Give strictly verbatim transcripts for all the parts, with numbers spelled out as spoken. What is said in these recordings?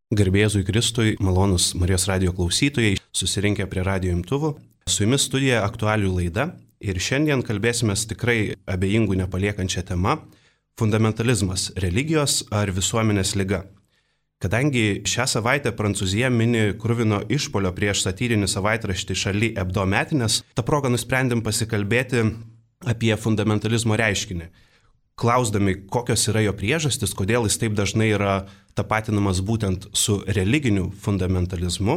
Garbėzui Kristui, malonus Marijos radijo klausytojai, susirinkę prie radijo imtuvų. Su jumis studija aktualių laida ir šiandien kalbėsime tikrai abejingų nepaliekančią temą – fundamentalizmas – religijos ar visuomenės liga. Kadangi šią savaitę Prancūzija mini kruvino išpolio prieš satyrinį savaitraštį Charlie Hebdo metines, ta proga nusprendėm pasikalbėti apie fundamentalizmo reiškinį. Klausdami, kokios yra jo priežastis, kodėl jis taip dažnai yra tapatinamas būtent su religiniu fundamentalizmu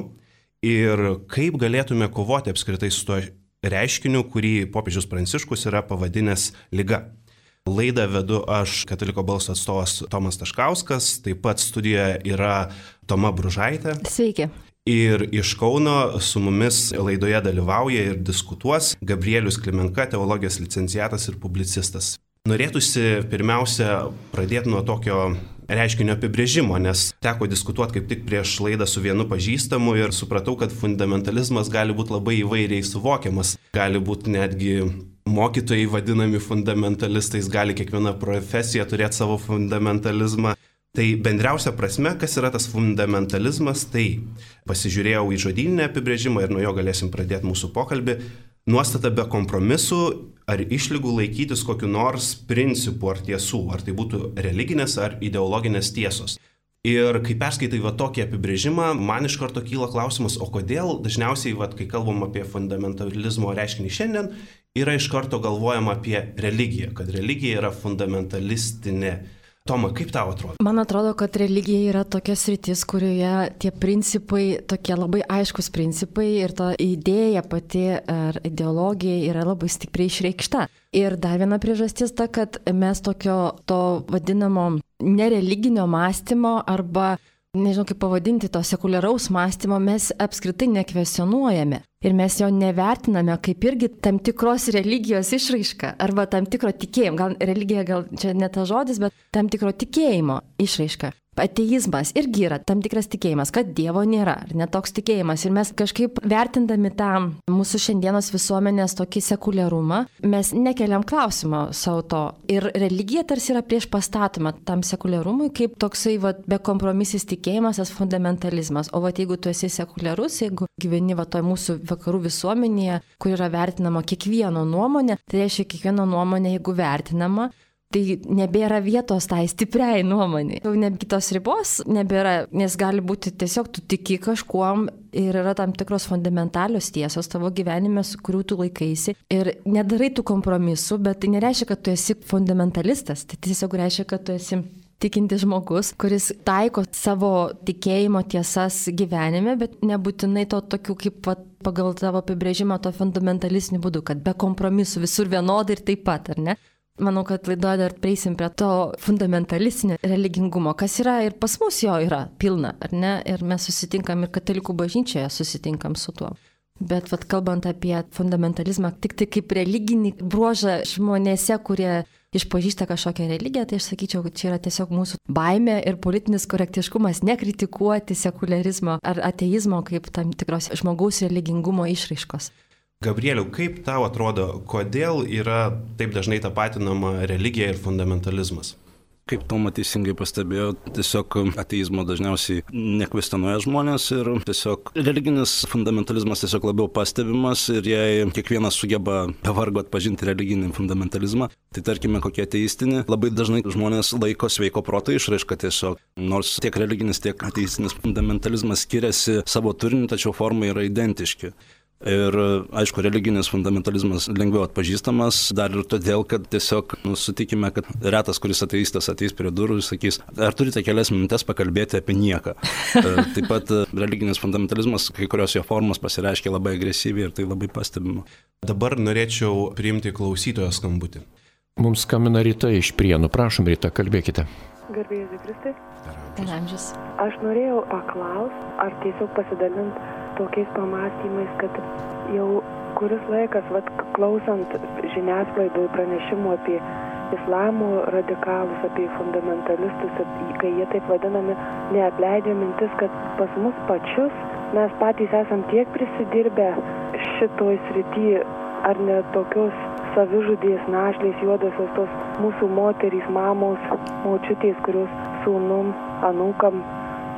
ir kaip galėtume kovoti apskritai su tuo reiškiniu, kurį popiežius Pranciškus yra pavadinęs liga. Laidą vedu aš, Kataliko balso atstovas Tomas Taškauskas, taip pat studijoje yra Toma Bružaitė. Sveiki. Ir iš Kauno su mumis laidoje dalyvauja ir diskutuos Gabrielius Klimenka, teologijos licenciatas ir publicistas. Norėtųsi pirmiausia pradėti nuo tokio reiškinio apibrėžimo, nes teko diskutuoti kaip tik prieš laidą su vienu pažįstamu ir supratau, kad fundamentalizmas gali būti labai įvairiai suvokiamas. Gali būti netgi mokytojai vadinami fundamentalistais, gali kiekviena profesija turėti savo fundamentalizmą. Tai bendriausia prasme, kas yra tas fundamentalizmas, tai pasižiūrėjau į žodyninę apibrėžimą ir nuo jo galėsim pradėti mūsų pokalbį. Nuostata be kompromisų ar išlygų laikytis kokiu nors principų ar tiesų, ar tai būtų religinės ar ideologinės tiesos. Ir kai perskaitai va tokį apibrėžimą, man iš karto kyla klausimas, o kodėl dažniausiai, va, kai kalbam apie fundamentalizmo reiškinį šiandien, yra iš karto galvojama apie religiją, kad religija yra fundamentalistinė. Toma, kaip tau atrodo? Man atrodo, kad religija yra tokia sritis, kurioje tie principai, tokie labai aiškus principai ir ta idėja pati ar ideologija yra labai stipriai išreikšta. Ir dar viena priežastis ta, kad mes tokio to vadinamo nereliginio mąstymo arba, nežinau kaip pavadinti, to sekuliaraus mąstymo mes apskritai nekvestionuojame. Ir mes jo nevertiname kaip irgi tam tikros religijos išraiška arba tam tikro tikėjimo. Gal religija, gal čia ne tas žodis, bet tam tikro tikėjimo išraiška. Ateizmas irgi yra tam tikras tikėjimas, kad Dievo nėra, ar ne toks tikėjimas. Ir mes kažkaip vertindami tą mūsų šiandienos visuomenės tokį sekuliarumą, mes nekeliam klausimo savo to. Ir religija tarsi yra prieš pastatoma tam sekuliarumui, kaip toksai va, bekompromisis tikėjimas, tas fundamentalizmas. O va, jeigu tu esi sekuliarus, jeigu gyveni va toj mūsų vakarų visuomenėje, kur yra vertinama kiekvieno nuomonė, tai reiškia kiekvieno nuomonė, jeigu vertinama, tai nebėra vietos tai stipriai nuomonė. Jau ne kitos ribos nebėra, nes gali būti tiesiog tu tiki kažkuom ir yra tam tikros fundamentalios tiesos tavo gyvenime, su kurių tu laikaisi. Ir nedarai tų kompromisų, bet tai nereiškia, kad tu esi fundamentalistas. Tai tiesiog reiškia, kad tu esi tikintis žmogus, kuris taiko savo tikėjimo tiesas gyvenime, bet nebūtinai to tokių kaip pat, pagal tavo apibrėžimą to fundamentalistiniu būdu, kad be kompromisų visur vienodai ir taip pat, ar ne? Manau, kad laidoje dar prieisim prie to fundamentalistinio religingumo, kas yra ir pas mus jo yra pilna, ar ne? Ir mes susitinkam ir katalikų bažnyčioje susitinkam su tuo. Bet vat, kalbant apie fundamentalizmą, tik tai kaip religinį bruožą žmonėse, kurie išpažįsta kažkokią religiją, tai aš sakyčiau, kad čia yra tiesiog mūsų baimė ir politinis korektiškumas nekritikuoti sekularizmo ar ateizmo kaip tam tikros žmogaus religingumo išraiškos. Gabrieliau, kaip tau atrodo, kodėl yra taip dažnai tapatinama religija ir fundamentalizmas? Kaip Toma teisingai pastebėjo, tiesiog ateizmo dažniausiai nekvestionuoja žmonės ir tiesiog religinis fundamentalizmas tiesiog labiau pastebimas ir jei kiekvienas sugeba be vargo atpažinti religinį fundamentalizmą, tai tarkime kokie ateistinį, labai dažnai žmonės laiko sveiko proto išraišką tiesiog. Nors tiek religinis, tiek ateistinis fundamentalizmas skiriasi savo turiniu, tačiau formai yra identiški. Ir aišku, religinis fundamentalizmas lengviau atpažįstamas dar ir todėl, kad tiesiog nu, sutikime, kad retas, kuris ateistas ateis prie durų ir sakys, ar turite kelias minutes pakalbėti apie nieką. Taip pat religinis fundamentalizmas, kai kurios jo formos pasireiškia labai agresyviai ir tai labai pastebima. Dabar norėčiau priimti klausytojo skambutį. Mums skambina Rita iš Prienų. Prašom, Rita, kalbėkite. Garbėzui Kristui. Per amžius. Aš norėjau paklausti, ar tiesiog pasidalinti tokiais pamastymais, kad jau kuris laikas, vat, klausant žiniasklaidų pranešimų apie islamo radikalus, apie fundamentalistus, kai jie taip vadinami, neatleidžia mintis, kad pas mus pačius mes patys esam tiek prisidirbę šitoj srity, ar ne tokios savižudės našlės juodosios tos mūsų moterys, mamos, močiutės, kurios sūnum, anūkam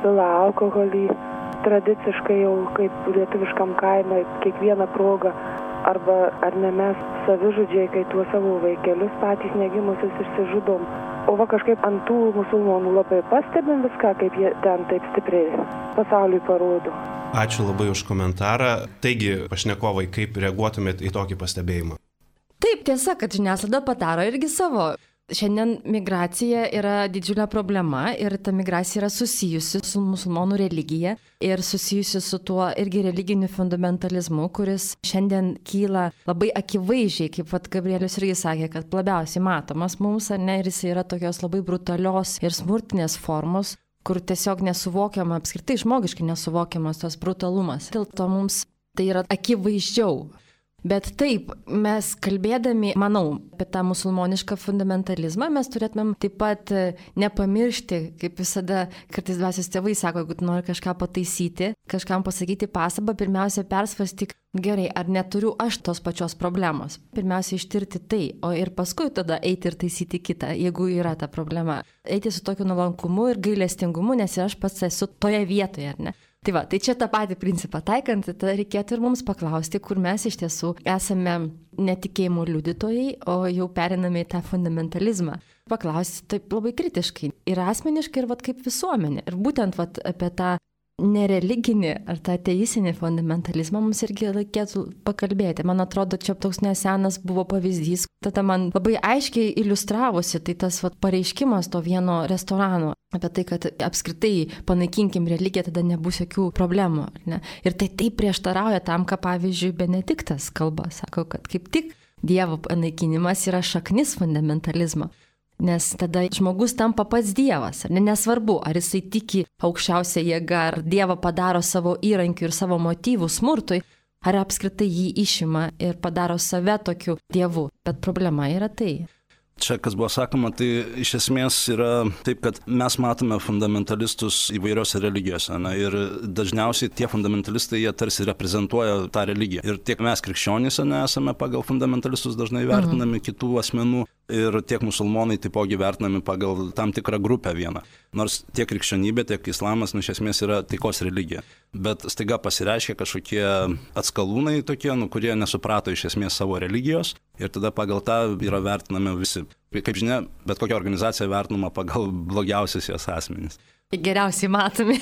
pila alkoholį, tradiciškai jau kaip lietuviškam kaime kiekvieną progą, arba ar ne mes savižudžiai, kai tuos savo vaikelius patys negimusius išsižudom. O va kažkaip ant tų musulmonų labai pastebim viską, kaip jie ten taip stipriai pasauliui parodo. Ačiū labai už komentarą. Taigi, pašnekovai, kaip reaguotumėt į tokį pastebėjimą? Taip, tiesa, kad žiniasklaida padaro irgi savo. Šiandien migracija yra didžiulė problema ir ta migracija yra susijusi su musulmonų religija ir susijusi su tuo irgi religiniu fundamentalizmu, kuris šiandien kyla labai akivaizdžiai, kaip vat Gabrielius irgi sakė, kad labiausiai matomas mums, ar ne, ir jis yra tokios labai brutalios ir smurtinės formos, kur tiesiog nesuvokiama, apskritai žmogiškai nesuvokiamas tas brutalumas. Dėl to mums tai yra akivaizdžiau. Bet taip, mes kalbėdami, manau, apie tą musulmonišką fundamentalizmą, mes turėtumėm taip pat nepamiršti, kaip visada kartais dvasios tėvai sako, jeigu tu nori kažką pataisyti, kažkam pasakyti pastabą, pirmiausia persvarstyk, gerai, ar neturiu aš tos pačios problemos. Pirmiausia ištirti tai, o ir paskui tada eiti ir taisyti kitą, jeigu yra ta problema. Eiti su tokiu nuolankumu ir gailestingumu, nes aš pats esu toje vietoje, ar ne? Tai va, tai čia tą patį principą taikant, tada reikėtų ir mums paklausti, kur mes iš tiesų esame netikėjimo liudytojai, o jau periname į tą fundamentalizmą. Paklausti taip labai kritiškai ir asmeniškai, ir vat kaip visuomenė. Ir būtent vat apie tą nereliginį ar tą ateisinį fundamentalizmą mums irgi reikėtų pakalbėti. Man atrodo, čia toks nesenas buvo pavyzdys, tada man labai aiškiai iliustravosi tai tas vat pareiškimas to vieno restorano apie tai, kad apskritai panaikinkim religiją, tada nebus jokių problemų. Ne? Ir tai taip prieštarauja tam, ką pavyzdžiui Benediktas kalba, sako, kad kaip tik Dievo panaikinimas yra šaknis fundamentalizmo. Nes tada žmogus tampa pats Dievas. Nesvarbu, ar jisai tiki aukščiausią jėgą, ar Dievą padaro savo įrankių ir savo motyvų smurtui, ar apskritai jį išima ir padaro save tokiu Dievu. Bet problema yra tai. Čia, kas buvo sakoma, tai iš esmės yra taip, kad mes matome fundamentalistus įvairiose religijose. Na, ir dažniausiai tie fundamentalistai, jie tarsi reprezentuoja tą religiją. Ir tiek mes krikščionys nesame pagal fundamentalistus dažnai vertinami mhm. kitų asmenų. Ir tiek musulmonai taipogi vertinami pagal tam tikrą grupę vieną. Nors tiek krikščionybė, tiek islamas, nu, iš esmės yra taikos religija. Bet staiga pasireiškia kažkokie atskalūnai tokie, nu, kurie nesuprato iš esmės savo religijos. Ir tada pagal tą yra vertinami visi. Kaip žinia, bet kokia organizacija vertinama pagal blogiausius jos asmenys. Geriausiai matomi.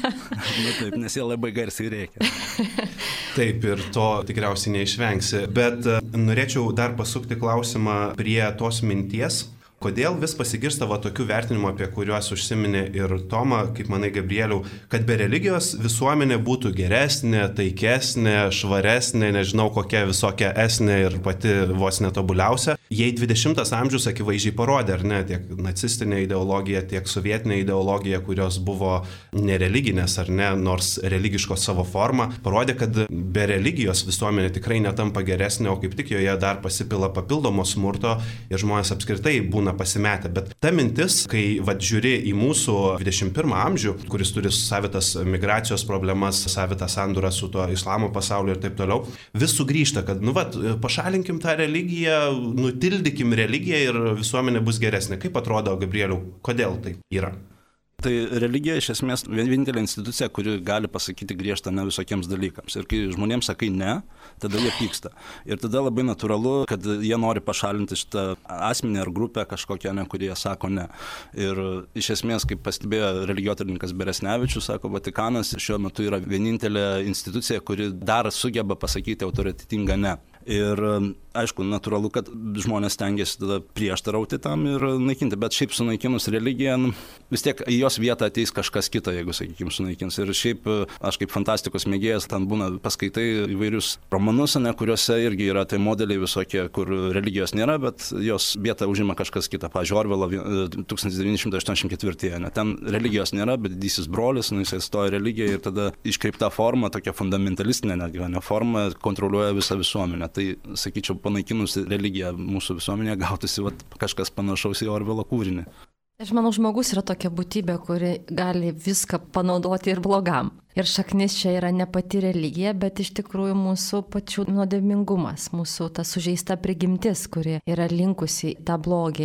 Nu taip, nes jie labai garsiai reikia. Taip, ir to tikriausiai neišvengsi. Bet norėčiau dar pasukti klausimą prie tos minties. Kodėl vis pasigirsta va tokių vertinimų, apie kuriuos užsiminė ir Toma, kaip manai, Gabrieliau, kad be religijos visuomenė būtų geresnė, taikesnė, švaresnė, nežinau kokia visokia esnė ir pati vos netobuliausia. Jei dvidešimtas amžius akivaizdžiai parodė, ar ne, tiek nacistinė ideologija, tiek sovietinė ideologija, kurios buvo nereliginės, ar ne, nors religiškos savo formą, parodė, kad be religijos visuomenė tikrai netampa geresnė, o kaip tik joje dar pasipila papildomo smurto ir žmonės apskritai būna pasimetę. Bet ta mintis, kai vat žiūri į mūsų dvidešimt pirmą amžių, kuris turi savitas migracijos problemas, savitą sandūrą su tuo islamo pasauliu ir taip toliau, vis sugrįžta, kad, nu vat, pašalinkim tą religiją, nutildykim religiją ir visuomenė bus geresnė. Kaip atrodo, Gabrieliau, kodėl tai yra? Tai religija iš esmės vienintelė institucija, kuri gali pasakyti griežtą ne visokiems dalykams. Ir kai žmonėms sakai ne, tada jie pyksta. Ir tada labai natūralu, kad jie nori pašalinti šitą asmenį ar grupę kažkokią, ne, kurie sako ne. Ir iš esmės, kaip pastebėjo religijotyrininkas Beresnevičius, sako, Vatikanas šiuo metu yra vienintelė institucija, kuri dar sugeba pasakyti autoritetingą ne. Ir aišku, natūralu, kad žmonės stengiasi tada prieštarauti tam ir naikinti, bet šiaip sunaikinus religiją, vis tiek į jos vietą ateis kažkas kita, jeigu, sakykime, sunaikins. Ir šiaip aš kaip fantastikos mėgėjas, ten būna paskaitai įvairius romanus, ne, kuriuose irgi yra tai modeliai visokie, kur religijos nėra, bet jos vietą užima kažkas kita. Pavyzdžiui, Orvelo tūkstantis devyni šimtai aštuoniasdešimt ketvirti. Ne, ten religijos nėra, bet didysis brolis, nu, jis stoja religiją ir tada iškreipta forma, tokia fundamentalistinė netgi, ne, forma kontroliuoja visą visuomenę. Tai, sakyčiau, panaikinus religiją mūsų visuomenėje gautųsi vat, kažkas panašaus į Orvelo kūrinį. Aš manau, žmogus yra tokia būtybė, kuri gali viską panaudoti ir blogam. Ir šaknis čia yra ne pati religija, bet iš tikrųjų mūsų pačių nuodėmingumas, mūsų ta sužeista prigimtis, kuri yra linkusi tą blogį.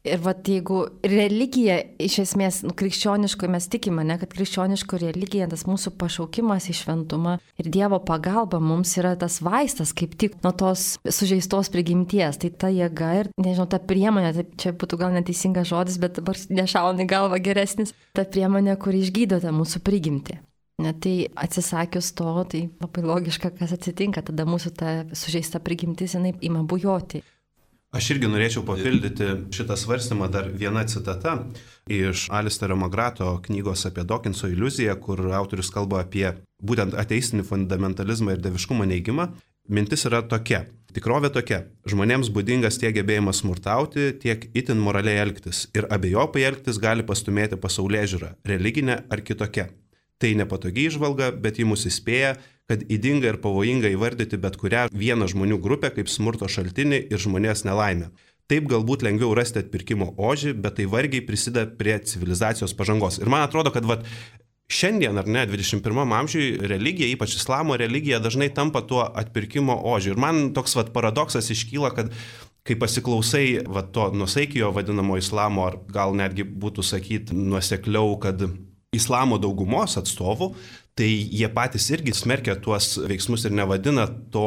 Ir va, jeigu religija, iš esmės, nu, krikščioniško, mes tikime, ne, kad krikščioniško religija, tas mūsų pašaukimas į šventumą ir Dievo pagalba mums yra tas vaistas, kaip tik nuo tos sužeistos prigimties. Tai ta jėga ir, nežinau, ta priemonė, tai čia būtų gal neteisingas žodis, bet dabar nešauna į galvą geresnis, ta priemonė, kuri išgydo tą mūsų prigimtį. Ne, tai atsisakius to, tai labai logiška, kas atsitinka, tada mūsų ta sužeista prigimtis, jinai ima bujoti. Aš irgi norėčiau papildyti šitą svarstymą dar viena citata iš Alisterio Magrato knygos apie Dokinso iliuziją, kur autorius kalba apie būtent ateistinį fundamentalizmą ir dieviškumo neigimą. Mintis yra tokia. Tikrovė tokia. Žmonėms būdingas tiek gebėjimas smurtauti, tiek itin moraliai elgtis. Ir abejopai elgtis gali pastumėti pasaulėžiūrą, religinę ar kitokią. Tai nepatogi įžvalga, bet ji mus įspėja, kad ydinga ir pavojinga įvardyti bet kurią vieną žmonių grupę kaip smurto šaltinį ir žmonės nelaimę. Taip galbūt lengviau rasti atpirkimo ožį, bet tai vargiai prisideda prie civilizacijos pažangos. Ir man atrodo, kad vat, šiandien, ar ne, dvidešimt pirmam amžiui religija, ypač islamo religija, dažnai tampa tuo atpirkimo ožiu. Ir man toks vat, paradoksas iškyla, kad kai pasiklausai vat, to nuosaikijo vadinamo islamo, ar gal netgi būtų sakyti nuosekliau, kad islamo daugumos atstovų, tai jie patys irgi smerkia tuos veiksmus ir nevadina to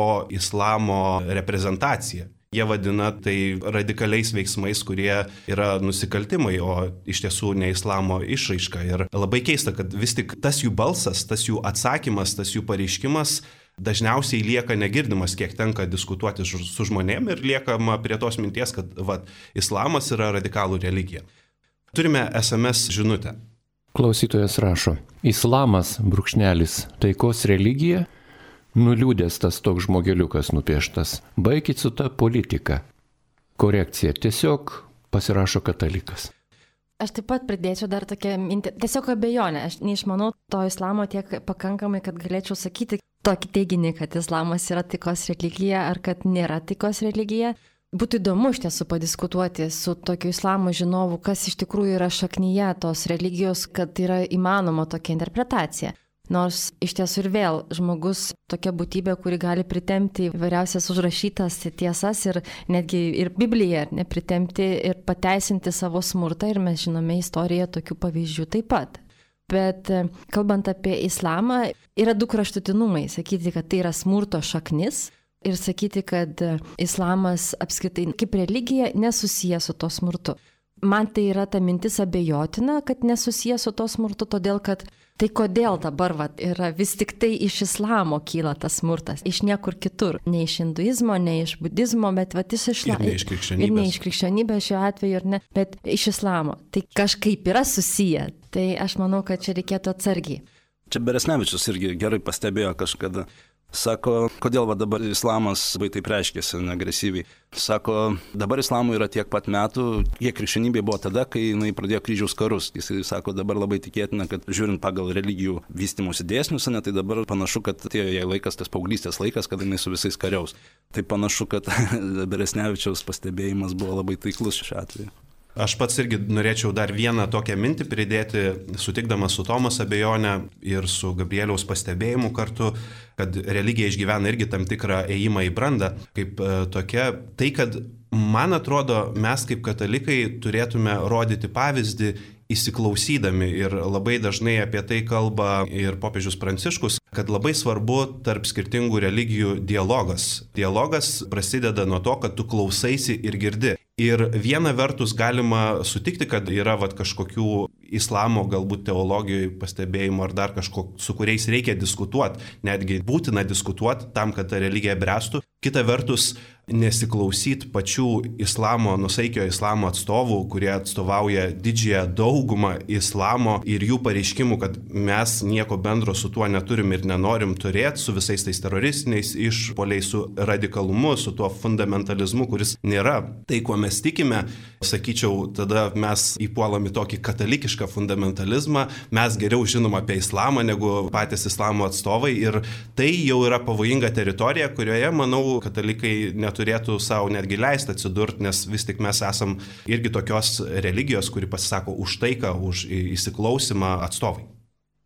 islamo reprezentacija. Jie vadina tai radikaliais veiksmais, kurie yra nusikaltimai, o iš tiesų ne islamo išraiška. Ir labai keista, kad vis tik tas jų balsas, tas jų atsakymas, tas jų pareiškimas dažniausiai lieka negirdimas, kiek tenka diskutuoti su žmonėm ir liekama prie tos minties, kad va, islamas yra radikalų religija. Turime es em es žinutę. Klausytojas rašo, islamas, brūkšnelis, taikos religija, nuliūdęs tas toks žmogeliukas nupieštas, baikit su ta politika. Korekcija, tiesiog pasirašo katalikas. Aš taip pat pridėčiau dar tokią mintį, tiesiog abejonę, aš neišmanau to islamo tiek pakankamai, kad galėčiau sakyti tokį teiginį, kad islamas yra taikos religija ar kad nėra taikos religija. Būtų įdomu iš tiesų padiskutuoti su tokiu islamo žinovu, kas iš tikrųjų yra šaknyje tos religijos, kad yra įmanoma tokia interpretacija. Nors iš tiesų ir vėl žmogus tokia būtybė, kuri gali pritempti įvairiausias užrašytas tiesas ir netgi ir Bibliją nepritempti ir pateisinti savo smurtą ir mes žinome istoriją tokių pavyzdžių taip pat. Bet kalbant apie islamą, yra du kraštutinumai. Sakyti, kad tai yra smurto šaknis ir sakyti, kad islamas apskritai kaip religija nesusijęs su to smurtu. Man tai yra ta mintis abejotina, kad nesusijęs su to smurtu, todėl kad tai kodėl dabar vat, yra vis tik tai iš islamo kyla tas smurtas, iš niekur kitur, ne iš hinduizmo, ne iš budizmo, bet vat, iš islamo. Ir ne iš krikščionybės. Ir ne iš krikščionybės šiuo atveju, ir ne, bet iš islamo. Tai kažkaip yra susiję. Tai aš manau, kad čia reikėtų atsargiai. Čia Beresnevičius irgi gerai pastebėjo kažkada. Sako, kodėl va dabar islamas labai taip reiškėsi agresyviai. Sako, dabar islamui yra tiek pat metų, kiek krikščionybė buvo tada, kai jinai pradėjo kryžiaus karus. Jis sako, dabar labai tikėtina, kad žiūrint pagal religijų vystymosi dėsnius, ne, tai dabar panašu, kad tie jai laikas, tas paauglystės laikas, kada jinai su visais kariaus. Tai panašu, kad Beresnevičiaus pastebėjimas buvo labai taiklus šiuo atveju. Aš pats irgi norėčiau dar vieną tokią mintį pridėti, sutikdamas su Tomas abejonę ir su Gabrieliaus pastebėjimu kartu, kad religija išgyvena irgi tam tikrą ėjimą į brandą, kaip e, tokia. Tai, kad man atrodo, mes kaip katalikai turėtume rodyti pavyzdį įsiklausydami ir labai dažnai apie tai kalba ir popiežius Pranciškus, kad labai svarbu tarp skirtingų religijų dialogas. Dialogas prasideda nuo to, kad tu klausaisi ir girdi. Ir viena vertus galima sutikti, kad yra vat, kažkokių islamo galbūt teologijoje pastebėjimų ar dar kažko, su kuriais reikia diskutuoti, netgi būtina diskutuoti tam, kad ta religija bręstų. Kita vertus, nesiklausyti pačių islamo, nusaikio islamo atstovų, kurie atstovauja didžiąją daugumą islamo ir jų pareiškimų, kad mes nieko bendro su tuo neturim ir nenorim turėti, su visais tais teroristiniais išpoliais, su radikalumu, su tuo fundamentalizmu, kuris nėra tai, kuo mes tikime. Sakyčiau, tada mes įpuolam į tokį katalikišką fundamentalizmą, mes geriau žinom apie islamą negu patys islamo atstovai ir tai jau yra pavojinga teritorija, kurioje, manau, katalikai neturėtų savo netgi leisti atsidurti, nes vis tik mes esam irgi tokios religijos, kuri pasisako už taiką, už įsiklausimą atstovai.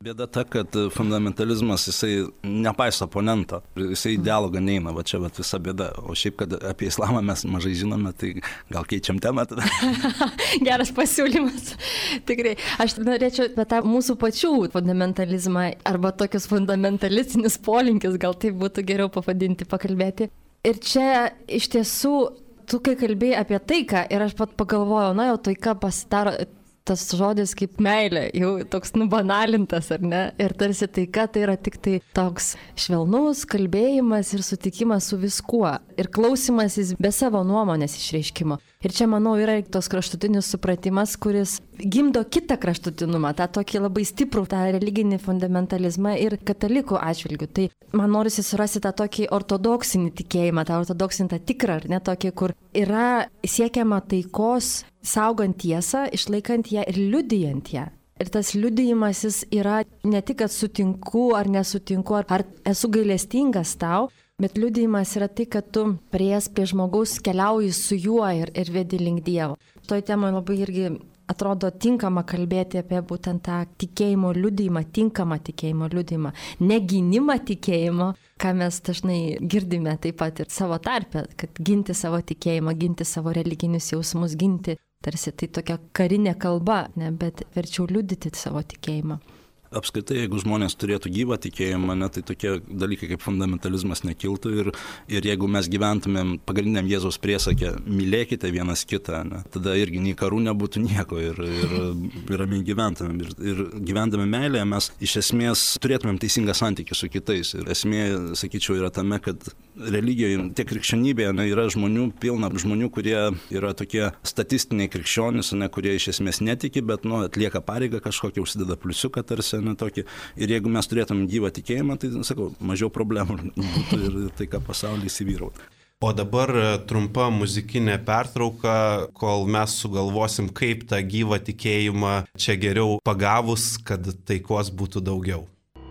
Bėda ta, kad fundamentalizmas, jisai nepaiso oponento, jisai į dialogą neina, va čia va visa bėda. O šiaip, kad apie islamą mes mažai žinome, tai gal keičiam temą tada. Geras pasiūlymas. Tikrai. Aš norėčiau apie tą mūsų pačių fundamentalizmą arba tokius fundamentalistinius polinkius, gal tai būtų geriau pavadinti, pakalbėti. Ir čia iš tiesų, tu kai kalbėjai apie taiką ir aš pat pagalvojau, na jau taika pasidaro tas žodis kaip meilė, jau toks nubanalintas, ar ne? Ir tarsi taika tai yra tik tai toks švelnus kalbėjimas ir sutikimas su viskuo. Ir klausimasis be savo nuomonės išreiškimo. Ir čia, manau, yra tos kraštutinis supratimas, kuris gimdo kitą kraštutinumą, tą tokį labai stiprų, tą religinį fundamentalizmą ir katalikų atžvilgių. Tai man norisi surasti tą tokį ortodoksinį tikėjimą, tą ortodoksinį, tą tikrą, ar ne tokį, kur yra siekiama taikos, saugant tiesą, išlaikant ją ir liudijant ją. Ir tas liudijimas jis yra ne tik, kad sutinku ar nesutinku, ar, ar esu gailestingas tau, bet liudijimas yra tai, kad tu prieės prie žmogaus, keliauji su juo ir, ir vedi link Dievo. Toj temoje labai irgi atrodo tinkama kalbėti apie būtent tą tikėjimo liudijimą, tinkamą tikėjimo liudijimą, negynimą tikėjimo, ką mes dažnai girdime taip pat ir savo tarpe, kad ginti savo tikėjimą, ginti savo religinius jausmus, ginti tarsi tai tokia karinė kalba, ne, bet verčiau liudyti savo tikėjimą. Apskritai, jeigu žmonės turėtų gyvą tikėjimą, ne, tai tokie dalykai kaip fundamentalizmas nekiltų ir, ir jeigu mes gyventumėm pagrindiniam Jėzaus priesake, mylėkite vienas kitą, ne, tada irgi nei karų nebūtų nieko ir, ir, ir ramiai gyventumėm. Ir, ir gyvendami meilėje mes iš esmės turėtumėm teisingą santykį su kitais. Ir esmė, sakyčiau, yra tame, kad religijoje, tiek krikščionybėje, ne, yra žmonių, pilna žmonių, kurie yra tokie statistiniai krikščionys, ne, kurie iš esmės netiki, bet nu, atlieka pareigą kažkokią, užsideda pliusiuką tarsi. Tokį. Ir jeigu mes turėtum gyvą tikėjimą, tai, sakau, mažiau problemų būtų ir tai, ką pasaulyje įsivyrautų. O dabar trumpa muzikinė pertrauka, kol mes sugalvosim, kaip tą gyvą tikėjimą čia geriau pagavus, kad taikos būtų daugiau.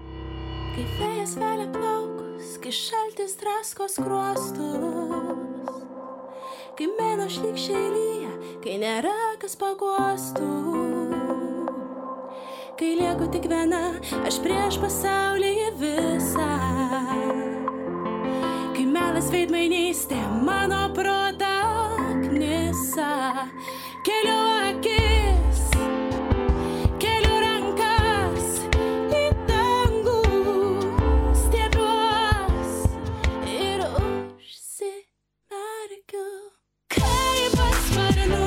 Kai vėjas velia plaukus, kai šaltis drasko skruostus, kai mėnuo šlykščiai lyja, kai nėra kas paguostų, kai lieku tik viena, aš prieš pasaulį visą. Kai melas veidmainystė mano protą knisa, keliu akis, keliu rankas į dangų, stiebiuos ir užsimerkiu. Kaip pasparnu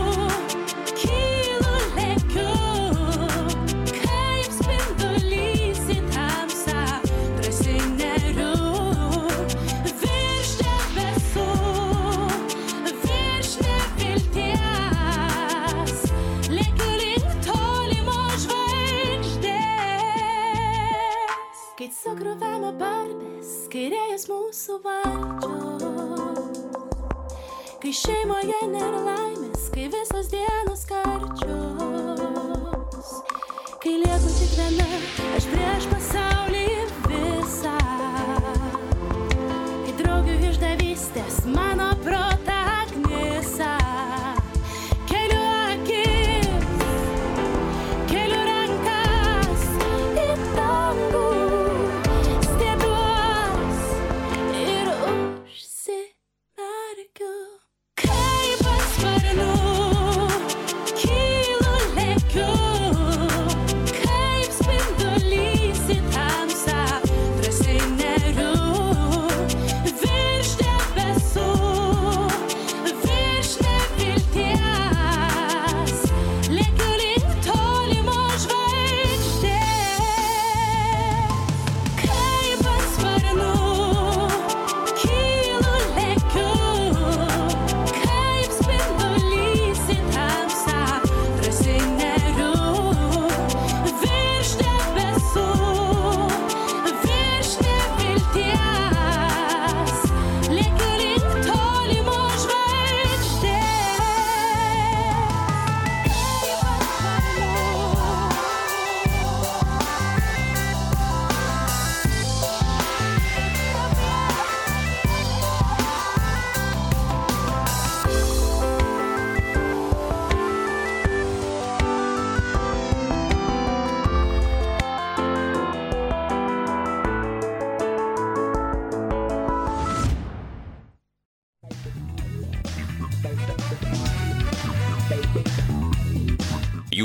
sukruvena barbės, kairėjas mūsų valdžios, kai šeimoje nėra laimės, kai visos dienos karčios, kai lieku tik viena, aš prieš pasaulį visą, kai draugių išdavystės mano protą knisa. Spin the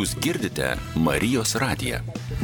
Jūs girdite Marijos radiją.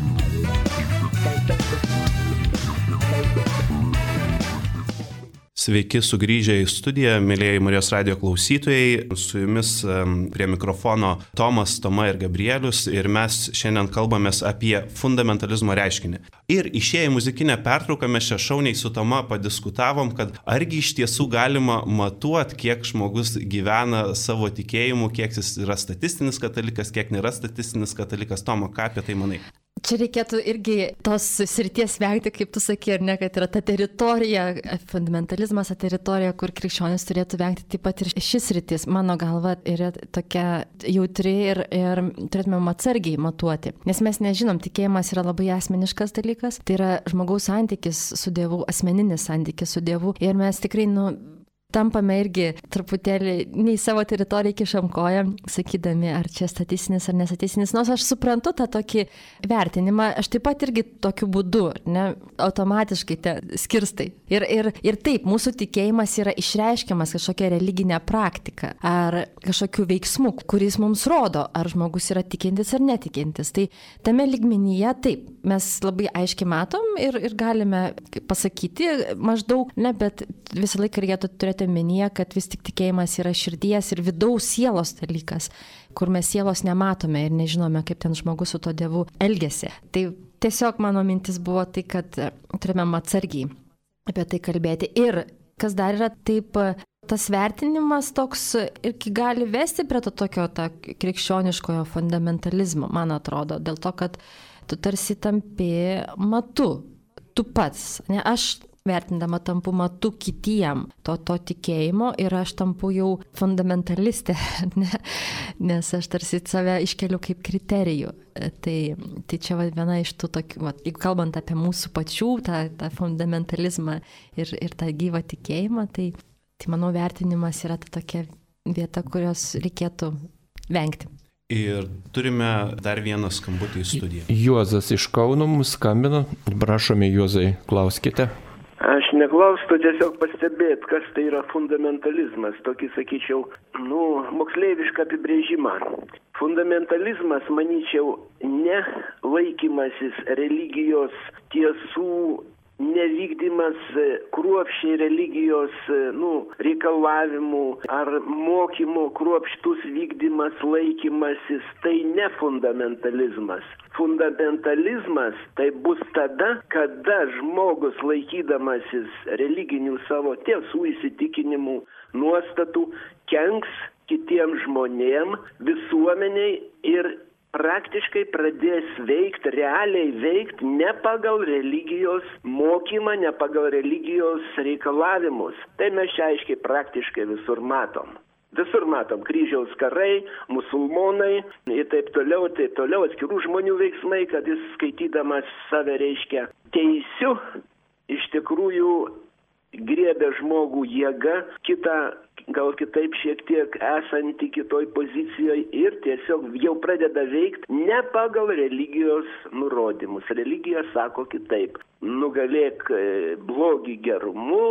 Sveiki sugrįžę į studiją, mėlyjeji Marijos radijo klausytojai. Su jumis prie mikrofono Tomas, Toma ir Gabrielius ir mes šiandien kalbamės apie fundamentalizmo reiškinį. Ir išėję į muzikinę pertrauką mes čia šauniai su Toma padiskutavom, kad argi iš tiesų galima matuoti, kiek žmogus gyvena savo tikėjimu, kiek jis yra statistinis katalikas, kiek nėra statistinis katalikas. Toma, ką apie tai manai? Čia reikėtų irgi tos srities vengti, kaip tu sakė, ar ne, kad yra ta teritorija, fundamentalizmas, ta teritorija, kur krikščionis turėtų vengti, taip pat ir šis sritis, mano galva, yra tokia jautri ir, ir turėtume atsargiai matuoti. Nes mes nežinom, tikėjimas yra labai asmeniškas dalykas, tai yra žmogaus santykis su Dievu, asmeninis santykis su Dievu ir mes tikrai, nu, tampame irgi truputėlį nei savo teritoriją kišam koją, sakydami, ar čia statistinis ar nesatitinis. Nors aš suprantu tą tokį vertinimą, aš taip pat irgi tokiu būdu, ne, automatiškai te skirstai. Ir, ir, ir taip, mūsų tikėjimas yra išreiškiamas kažkokia religinė praktika ar kažkokiu veiksmu, kuris mums rodo, ar žmogus yra tikintis ar netikintis. Tai tame lygmenyje taip, mes labai aiškiai matom ir, ir galime pasakyti maždaug, ne, bet visą laiką reikėtų turėti omenyje, kad vis tik tikėjimas yra širdies ir vidaus sielos dalykas, kur mes sielos nematome ir nežinome, kaip ten žmogus su to Dievu elgiasi. Tai tiesiog mano mintis buvo tai, kad turime atsargiai apie tai kalbėti. Ir kas dar yra, taip, tas vertinimas toks irgi gali vesti prie to tokio ta krikščioniškojo fundamentalizmo, man atrodo, dėl to, kad tu tarsi tampi matu, tu pats, ne, aš vertindama tampu matu kitiem to, to tikėjimo ir aš tampu jau fundamentalistė, ne? Nes aš tarsi save iškeliu kaip kriterijų. Tai, tai čia va, viena iš tų tokių, va, jeigu kalbant apie mūsų pačių, tą, tą fundamentalizmą ir, ir tą gyvą tikėjimą, tai, tai mano vertinimas yra ta tokia vieta, kurios reikėtų vengti. Ir turime dar vieną skambutį į studiją. Juozas iš Kauno mums skambina. Prašome, Juozai, klauskite. Aš neklaustu, tiesiog pastebėt, kas tai yra fundamentalizmas, tokį, sakyčiau, nu, moksleivišką apibrėžimą. Fundamentalizmas, manyčiau, ne laikymasis religijos tiesų, nevykdymas kruopščiai religijos, nu, reikalavimų ar mokymo kruopštus vykdymas, laikymasis, tai ne fundamentalizmas. Fundamentalizmas tai bus tada, kada žmogus laikydamasis religinių savo tiesų, įsitikinimų, nuostatų, kenks kitiems žmonėm, visuomeniai ir praktiškai pradės veikti, realiai veikti ne pagal religijos mokymą, ne pagal religijos reikalavimus. Tai mes čia aiškiai praktiškai visur matom. Visur matom kryžiaus karai, musulmonai ir taip toliau, taip toliau, atskirų žmonių veiksmai, kad jis skaitydamas save reiškia teisiu, iš tikrųjų griebė žmogų jėga, kitą gal kitaip šiek tiek esanti kitoj pozicijoje ir tiesiog jau pradeda veikti ne pagal religijos nurodymus. Religija sako kitaip. Nugalėk blogį gerumu,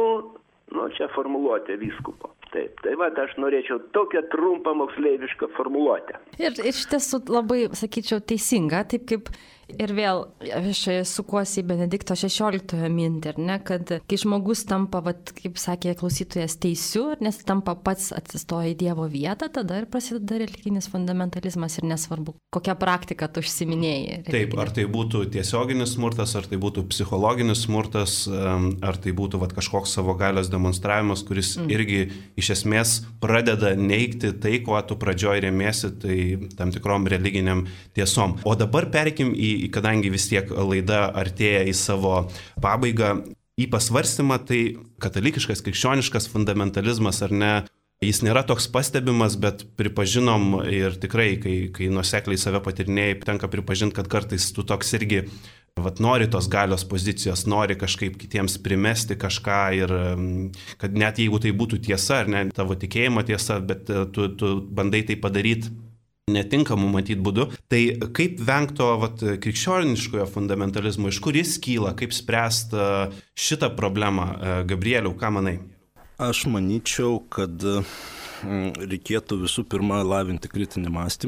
nu čia formuluotė vyskupo. Taip, tai va, aš norėčiau tokią trumpą moksleivišką formuluotę. Ir iš tiesų labai, sakyčiau, teisinga, taip kaip ir vėl aš sukuosi į Benedikto šešioliktojo mintį, ne, kad kai žmogus tampa, vat, kaip sakė klausytojas, teisiu, nes tampa pats atsistoja į Dievo vietą, tada ir prasideda religinis fundamentalizmas ir nesvarbu, kokią praktiką tu užsiminėjai. Taip, ar tai būtų tiesioginis smurtas, ar tai būtų psichologinis smurtas, ar tai būtų vat, kažkoks savo galios demonstravimas, kuris mm. irgi iš esmės pradeda neigti tai, kuo tu pradžioj remiesi, tai tam tikrom religiniam tiesom. O dabar perkim į, kadangi vis tiek laida artėja į savo pabaigą, į pasvarstymą, tai katalikiškas, krikščioniškas fundamentalizmas ar ne, jis nėra toks pastebimas, bet pripažinom ir tikrai, kai, kai nuosekliai save patirnėjai, tenka pripažinti, kad kartais tu toks irgi vat, nori tos galios pozicijos, nori kažkaip kitiems primesti kažką ir kad net jeigu tai būtų tiesa, ar ne tavo tikėjimo tiesa, bet tu, tu bandai tai padaryti netinkamų matyti būdu. Tai kaip vengto vat, krikščioniškojo fundamentalizmo, iš kur jis kyla, kaip spręsti šitą problemą? Gabrieliau, ką manai? Aš manyčiau, kad reikėtų visų pirma lavinti kritinį mąstymą,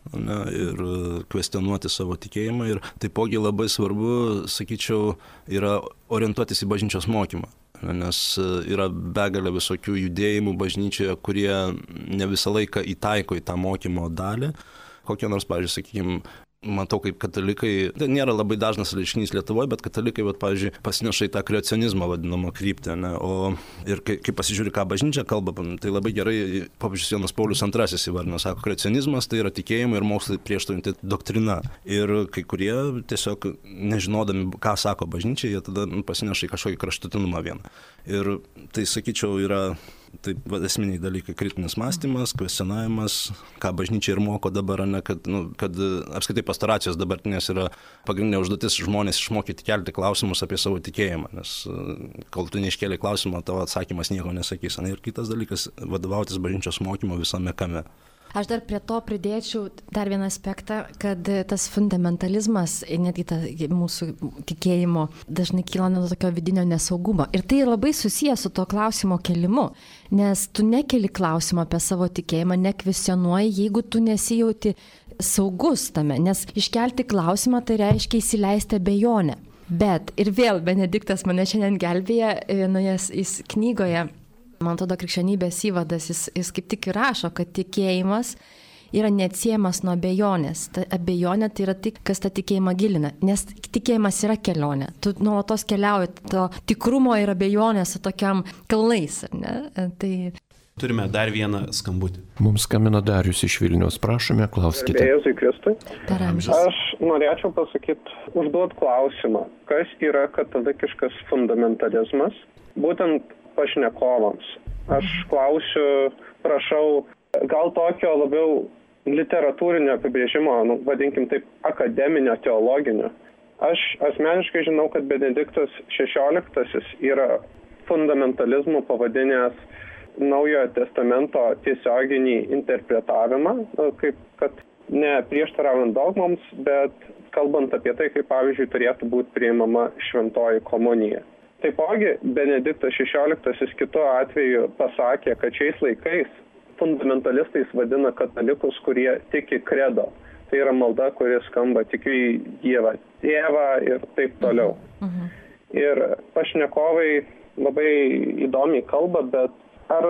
ne, ir kvestionuoti savo tikėjimą. Ir taipogi labai svarbu, sakyčiau, yra orientuotis į bažnyčios mokymą. Nes yra begalė visokių judėjimų bažnyčioje, kurie ne visą laiką įtaiko į tą mokymo dalį. Kokie nors, pavyzdžiui, sakykime, matau, kaip katalikai, tai nėra labai dažnas reiškinys Lietuvoje, bet katalikai, vat, pavyzdžiui, pasineša į tą kreacionizmą vadinamą kryptį. Ne? O ir kai, kai pasižiūri, ką bažnyčia kalba, tai labai gerai popiežius Jonas Paulius antrasis įvardino, sako, kreacionizmas tai yra tikėjimo ir mokslai prieštarinti doktrina. Ir kai kurie tiesiog nežinodami, ką sako bažnyčia, jie tada nu, pasineša į kažkokį kraštutinumą vieną. Ir tai, sakyčiau, yra taip esminiai dalykai: kritinis mąstymas, kvestionavimas, ką bažnyčia ir moko dabar, ne, kad, nu, kad apskritai pastoracijos dabartinės yra pagrindinė užduotis žmonės išmokyti kelti klausimus apie savo tikėjimą, nes kol tu neiškėlė klausimą, tavo atsakymas nieko nesakys. Ne? Ir kitas dalykas - vadovautis bažnyčios mokymo visame kame. Aš dar prie to pridėčiau dar vieną aspektą, kad tas fundamentalizmas, netgi ta mūsų tikėjimo, dažnai kyla nuo tokio vidinio nesaugumo. Ir tai labai susijęs su to klausimo kelimu, nes tu nekeli klausimą apie savo tikėjimą, nekvestionuoji, jeigu tu nesijauti saugus tame, nes iškelti klausimą tai reiškia įsileisti abejonę. Bet ir vėl Benediktas mane šiandien gelbėja vienoje knygoje. Man atrodo, krikščionybės įvadas, jis, jis kaip tik ir rašo, kad tikėjimas yra neatsiejamas nuo abejonės. Ta abejonė tai yra tai, kas tą tikėjimą gilina, nes tikėjimas yra kelionė. Tu nuolatos keliauji, to tikrumo ir abejonės su tokiam kalnais, ar ne? Tai... Turime dar vieną skambutį. Mums skambino Darius iš Vilniaus, prašome, klauskite. Jėzui Kristui. Per amžius. Aš norėčiau pasakyti, užduot klausimą, kas yra katalikiškas fundamentalizmas, būtent pašnekovams. Aš klausiu, prašau, gal tokio labiau literatūrinio apibrėžimo, nu, vadinkim taip, akademinio, teologinio. Aš asmeniškai žinau, kad Benediktas šešioliktasis yra fundamentalizmu pavadinęs Naujojo testamento tiesioginį interpretavimą, kaip kad ne prieštaraujant dogmoms, bet kalbant apie tai, kaip pavyzdžiui turėtų būti priimama šventoji komunija. Taipogi Benediktas šešioliktasis kitu atveju pasakė, kad šiais laikais fundamentalistais vadina katalikus, kurie tiki kredo. Tai yra malda, kuris skamba tikiu į Dievą Tėvą ir taip toliau. Mhm. Ir pašnekovai labai įdomiai kalba, bet ar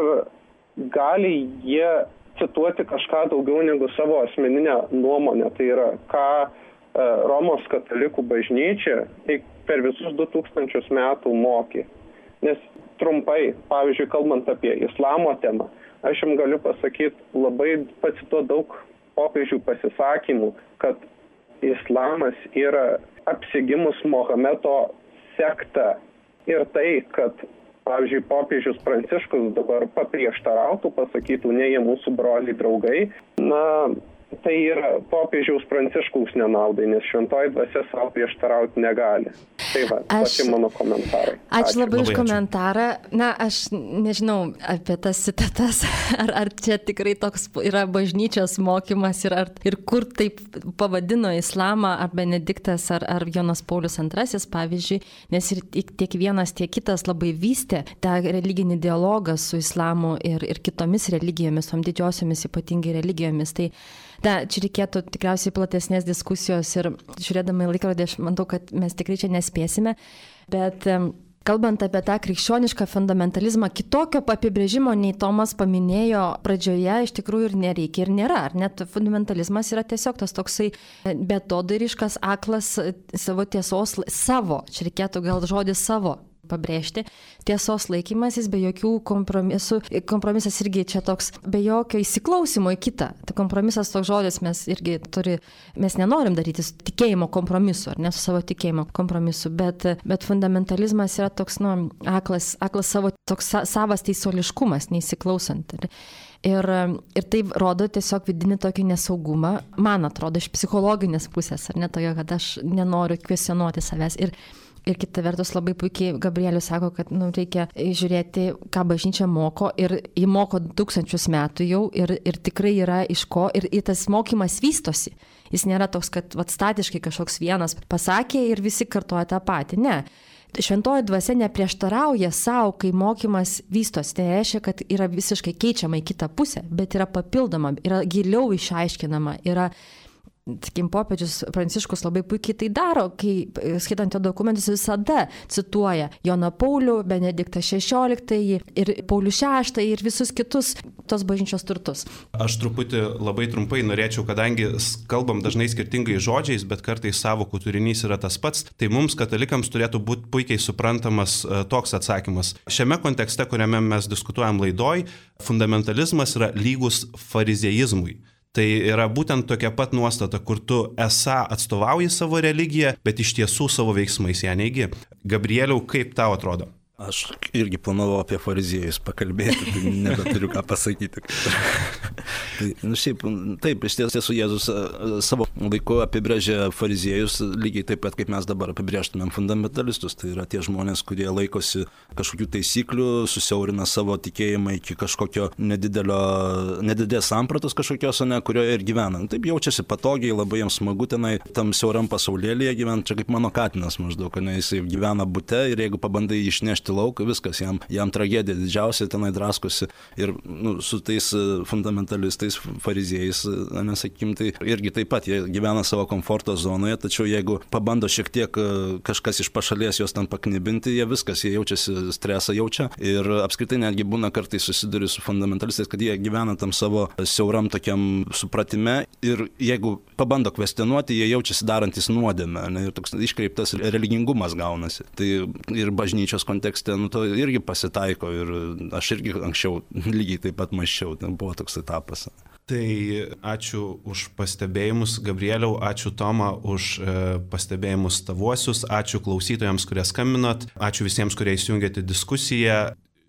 gali jie cituoti kažką daugiau negu savo asmeninę nuomonę? Tai yra, ką Romos katalikų bažnyčia per visus du tūkstančius metų mokė. Nes trumpai, pavyzdžiui, kalbant apie islamo temą, aš jums galiu pasakyti labai pacituoti daug popiežių pasisakymų, kad islamas yra apsigimus Mohamedo sekta. Ir tai, kad, pavyzdžiui, popiežius Pranciškus dabar paprieštarautų, pasakytų, ne jie mūsų broliai draugai, na, tai yra popiežiaus Pranciškaus nenaudai, nes šventoji dvasia savo prieštarauti negali. Tai va, tokie mano komentarai. Ačiū, ačiū labai už komentarą. Na, aš nežinau apie tas citatas, ar, ar čia tikrai toks yra bažnyčios mokymas ir, ar, ir kur taip pavadino islamą, ar Benediktas, ar, ar Jonas Paulius antrasis, pavyzdžiui, nes ir tiek vienas, tiek kitas labai vystė tą religinį dialogą su islamu ir, ir kitomis religijomis, tom didžiosiomis ypatingai religijomis. Tai da, čia reikėtų tikriausiai platesnės diskusijos ir žiūrėdama į laikrodį, aš manau, kad mes tikrai čia nespėsime, bet kalbant apie tą krikščionišką fundamentalizmą, kitokio apibrėžimo nei Tomas paminėjo pradžioje, iš tikrųjų ir nereikia ir nėra. Ar net fundamentalizmas yra tiesiog tas toksai betodariškas, aklas savo tiesos, savo, čia reikėtų gal žodį savo pabrėžti, tiesos laikymasis be jokių kompromisų, kompromisas irgi čia toks, be jokio įsiklausimo į kitą. Tai kompromisas toks žodis, mes irgi turi, mes nenorim daryti tikėjimo kompromisu, ar ne su savo tikėjimo kompromisu, bet, bet fundamentalizmas yra toks, nu, aklas, aklas savo, toks savas teisuoliškumas, neįsiklausant. Ir, ir, ir tai rodo tiesiog vidinį tokį nesaugumą, man atrodo, iš psichologinės pusės, ar ne, tojo, kad aš nenoriu kvestionuoti savęs. Ir Ir kita vertus labai puikiai Gabrielius sako, kad nu, reikia žiūrėti, ką bažnyčia moko ir jį moko tūkstančius metų jau ir, ir tikrai yra iš ko ir, ir tas mokymas vystosi. Jis nėra toks, kad vat, statiškai kažkoks vienas pasakė ir visi kartuoja tą patį. Ne. Šventoji dvasia neprieštarauja savo, kai mokymas vystos. Tai reiškia, kad yra visiškai keičiama į kitą pusę, bet yra papildoma, yra giliau išaiškinama, yra... Sakim, popiežius Pranciškus labai puikiai tai daro, kai skaitant jo dokumentus visada cituoja Joną Paulių, Benediktą šešioliktąjį ir Paulių šeštąjį ir visus kitus tos bažnyčios turtus. Aš truputį labai trumpai norėčiau, kadangi kalbam dažnai skirtingais žodžiais, bet kartais sąvokų turinys yra tas pats, tai mums katalikams turėtų būti puikiai suprantamas toks atsakymas. Šiame kontekste, kuriame mes diskutuojam laidoj, fundamentalizmas yra lygus fariziejizmui. Tai yra būtent tokia pat nuostata, kur tu esą atstovauji savo religiją, bet iš tiesų savo veiksmais ją neigi. Gabrieliau, kaip tau atrodo? Aš irgi planavau apie fariziejus pakalbėti, tai nebeturiu ką pasakyti. tai, nu, šiaip, taip, iš tiesų Jėzus savo laiku apibrėžė fariziejus lygiai taip pat, kaip mes dabar apibrėžtumėm fundamentalistus. Tai yra tie žmonės, kurie laikosi kažkokių taisyklių, susiaurina savo tikėjimą iki kažkokio nedidelio, nedidelės sampratos kažkokios, ne, kurioje ir gyvena. Taip jaučiasi patogiai, labai jiems smagu tenai tam siauram pasaulėlyje gyventi, čia kaip mano katinas maždaug, ne, jis gyvena bute ir jeigu pabandai išnešti lauk, viskas, jam, jam tragedija didžiausia, tenai draskosi ir nu, su tais fundamentalistais, fariziejais, nesakykim, tai irgi taip pat, jie gyvena savo komforto zonoje, tačiau jeigu pabando šiek tiek kažkas iš pašalies juos ten paknibinti, jie viskas, jie jaučiasi stresą jaučia ir apskritai netgi būna kartais susiduri su fundamentalistais, kad jie gyvena tam savo siauram tokiam supratime ir jeigu pabando kvestionuoti, jie jaučiasi darantis nuodėmę, ne, ir toks iškreiptas religingumas gaunasi. Tai ir bažnyčios kontekste nu, to irgi pasitaiko ir aš irgi anksčiau lygiai taip pat mąsčiau, ten buvo toks etapas. Tai ačiū už pastebėjimus, Gabrieliau, ačiū Toma už e, pastebėjimus tavuosius, ačiū klausytojams, kurie skambinot, ačiū visiems, kurie įsijungėte diskusiją.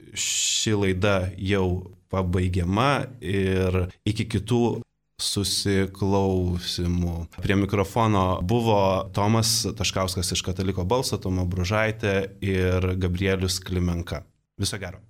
Ši laida jau pabaigiama ir iki kitų susiklausimų. Prie mikrofono buvo Tomas Taškauskas iš Kataliko balso, Toma Bružaitė ir Gabrielius Klimenka. Viso gero.